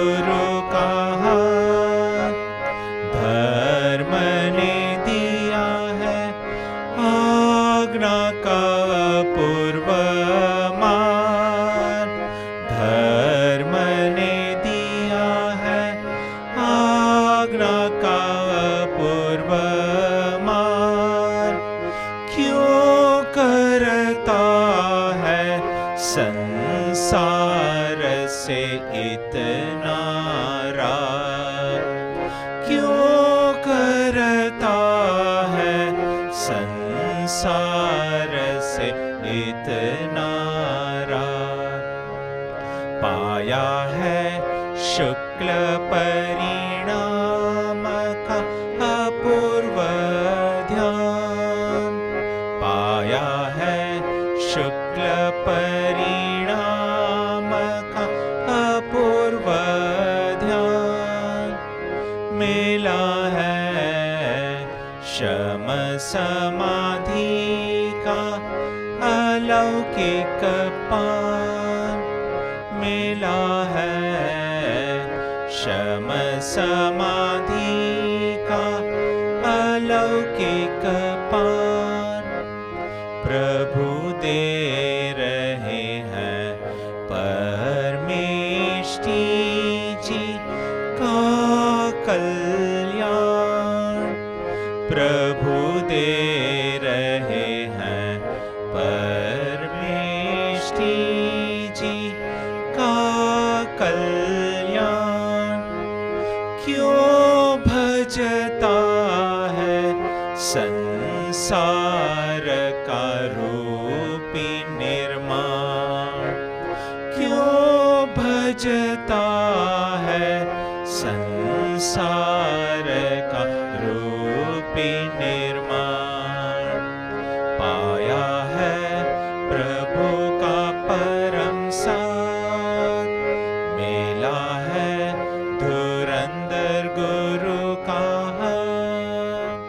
गुरु कहा, धर्म ने दिया है आज्ञा का पूर्व मान। धर्म ने दिया है आज्ञा का पूर्व मान। क्यों करता है संसार से इतना राग? क्यों करता है संसार से इतना राग? पाया है शुक्ल परिणाम का अपूर्व ध्यान। पाया है शुक्ल परिणाम का अपूर्व ध्यान। मिला है शम समाधि का अलौकिक पान। मिला है शम समाधि का अलौकिक पान। प्रभु दे रहे हैं परमेष्टि जी का कल्याण। प्रभु दे रहे हैं परमेष्टि जी का कल्याण। क्यों भजता है संसार का रूपी निर्माण? क्यों भजता है संसार का रूपी निर्माण? पाया है प्रभु का परम साथ। मिला है धुरंधर गुरु का हाथ।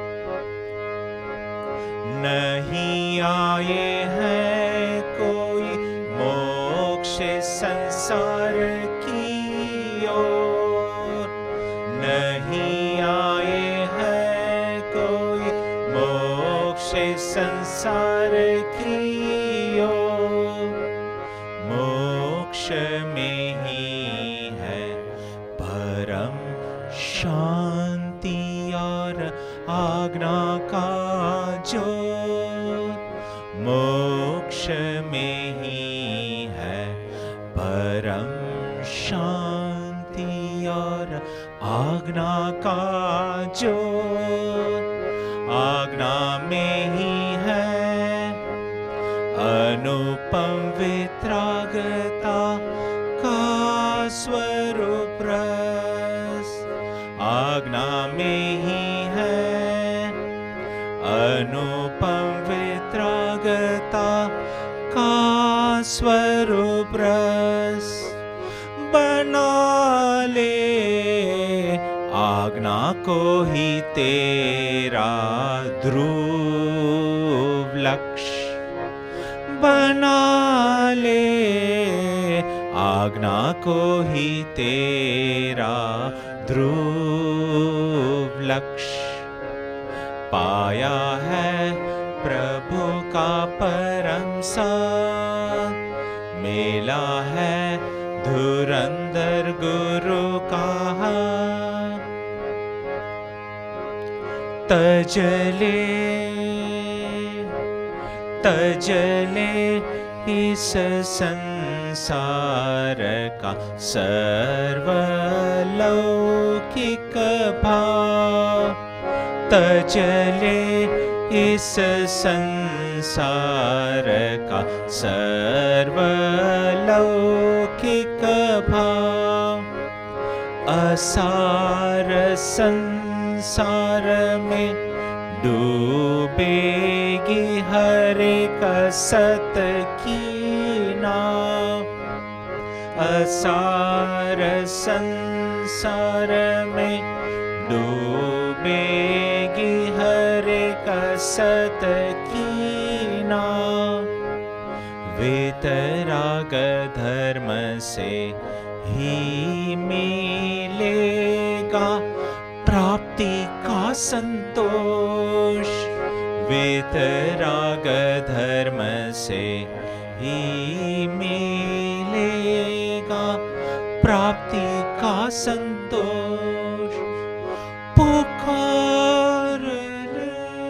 नहीं आए हैं कोई मोक्ष संसार की ओर। नहीं आए हैं कोई मोक्ष संसार की ओर। मोक्ष में ही है परम शांति और आज्ञा का जोर। मोक्ष में ही है परम शांति और आज्ञा का जोर। आज्ञा में ही है अनुपम वितरागता का स्वरूप रस। आज्ञा में ही है अनुपम वितरागता का स्वरूप रस। बना ले आज्ञा को ही तेरा ध्रुव लक्ष्य। बना ले आज्ञा को ही तेरा ध्रुव लक्ष्य। पाया है प्रभु का परम साथ। मिला है धुरंधर गुरु का हाथ। तजले इस संसार का सर्वलौकिक भाव। तजले इस संसार का सर्वलौकिक भाव। असार संसार में डूबेगी हर एक सत की नाव। असार संसार में डूबेगी हर एक सत की नाव। वितराग धर्म से ही मिलेगा प्राप्ति का संतोष। वितराग धर्म से ही मिलेगा प्राप्ति का संतोष। पुकार ले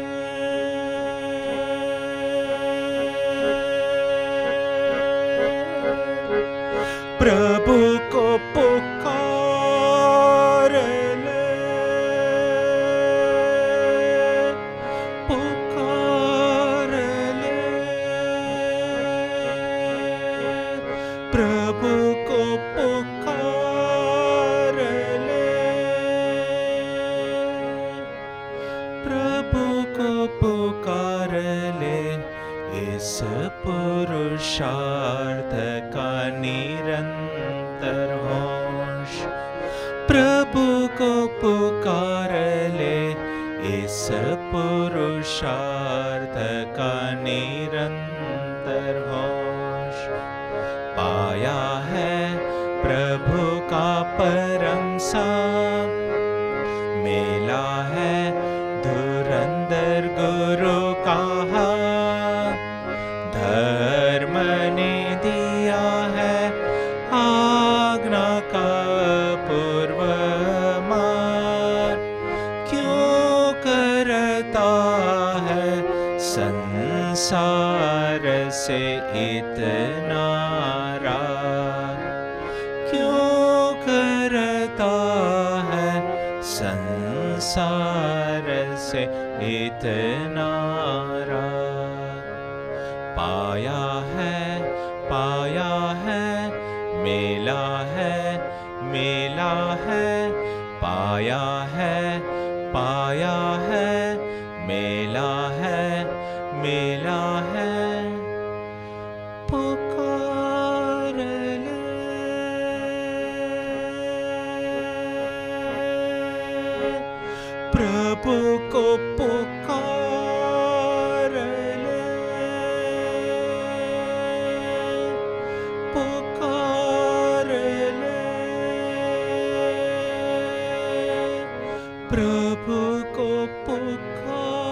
प्रभु को, पुकार ले, पुकार ले प्रभु को, पुकार ले प्रभु को, पुकार ले। इस पुरुषार्थ का निरंतर होश। प्रभु को पुकार ले, इस पुरुषार्थ का निरंतर होश। पाया है प्रभु का परम संग, मिला है धुरंधर गुरु का हाथ। धर्म ने दिया है आज्ञा का पूर्व मार्ग। क्यों करता है संसार से इतना राग? क्यों करता है संसार से इतना राग? पाया है, मिला है, मिला है। पाया है, मिला है, मिला है। पुकार ले प्रभु को, पुकार ले, पुकार ले प्रभु को, पुकार